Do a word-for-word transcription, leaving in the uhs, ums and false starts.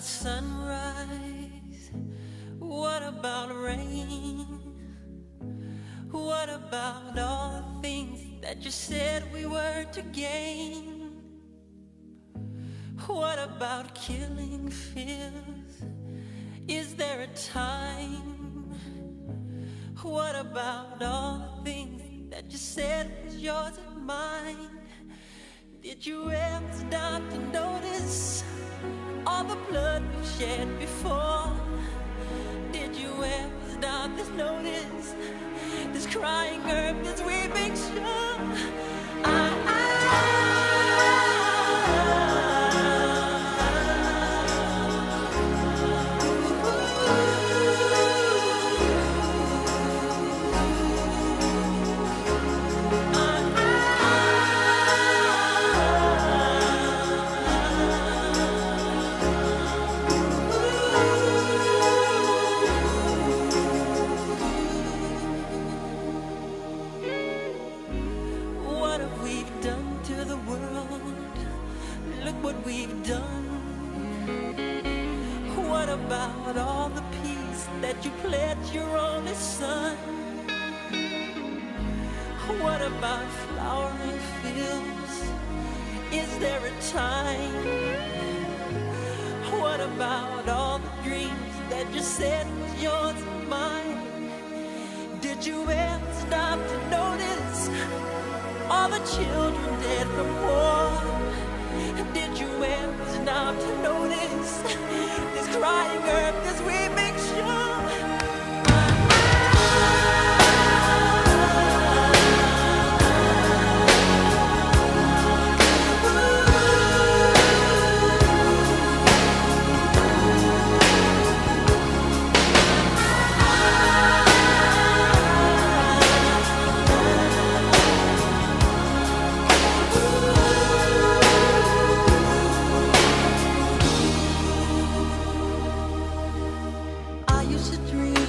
about sunrise? What about rain? What about all the things that you said we were to gain? What about killing fears? Is there a time? What about all the things that you said was yours and mine? Did you ever stop to notice all the blood we've shed before? Did you ever stop to notice this crying earth, this weeping shore? I, I what we've done. What about all the peace that you pledged your only son? What about flowering fields? Is there a time? What about all the dreams that you said was yours and mine? Did you ever stop to notice all the children dead from war? Did you ever stop to notice this crying earth, this weeping shore? I used to dream